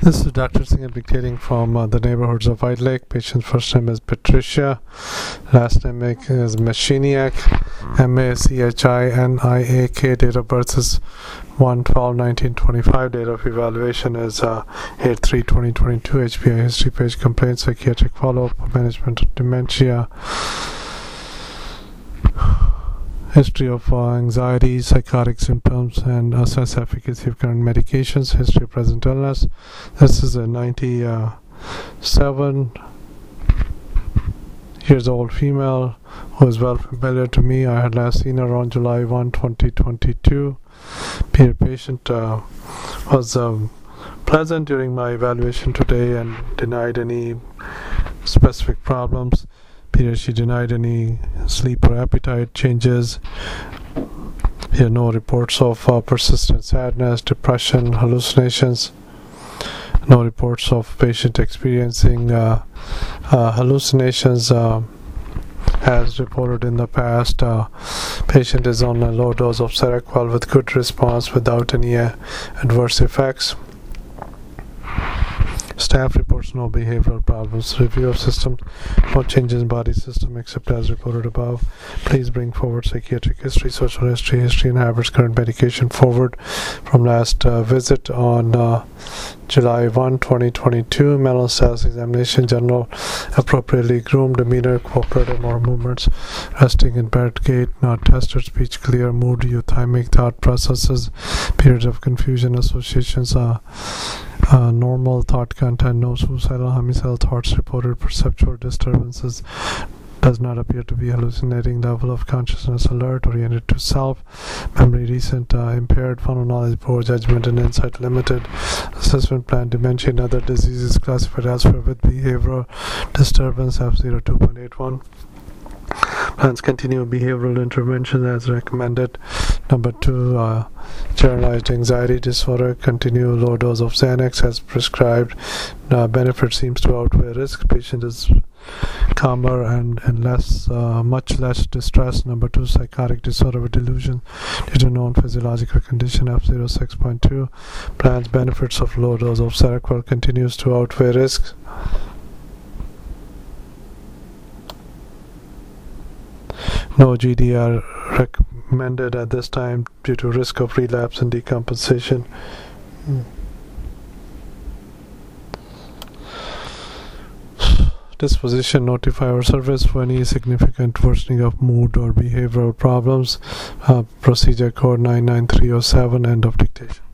This is Dr. Singh dictating from the neighborhoods of White Lake. Patient's first name is Patricia. Last name is Machiniak. Machiniak. Date of birth is 1/12/1925. Date of evaluation is 8/3/2022. HPI history page, complaint, psychiatric follow-up, management of dementia. History of anxiety, psychotic symptoms, and assess efficacy of current medications. History of present illness. This is a 97 years old female who is well familiar to me. I had last seen her on July 1, 2022. Patient was pleasant during my evaluation today and denied any specific problems. She denied any sleep or appetite changes. Here, no reports of persistent sadness, depression, hallucinations. No reports of patient experiencing hallucinations as reported in the past. Patient is on a low dose of Seroquel with good response without any adverse effects. Staff reports no behavioral problems. Review of system, no changes in body system except as reported above. Please bring forward psychiatric history, social history, history and habits, current medication forward from last visit on July 1, 2022. Mental status examination, general, appropriately groomed, demeanor, cooperative motor movements, resting in bed, gait, not tested, speech clear, mood, euthymic, thought processes, periods of confusion, associations, normal thought content, no suicidal, homicidal thoughts reported, perceptual disturbances, does not appear to be hallucinating, level of consciousness alert, oriented to self, memory recent, impaired, funnel knowledge, poor judgment and insight limited, assessment plan, dementia and other diseases classified elsewhere with behavioral disturbance F0 2.81. Plans continue behavioral intervention as recommended. Number 2, generalized anxiety disorder, continue low dose of Xanax as prescribed. Benefit seems to outweigh risk. Patient is calmer and much less distressed. Number 2, psychotic disorder with delusion due to known physiological condition F0 6.2. Plans benefits of low dose of Seroquel continues to outweigh risks. No GDR recommended at this time due to risk of relapse and decompensation. Disposition, notify our service for any significant worsening of mood or behavioral problems. Procedure code 99307, end of dictation.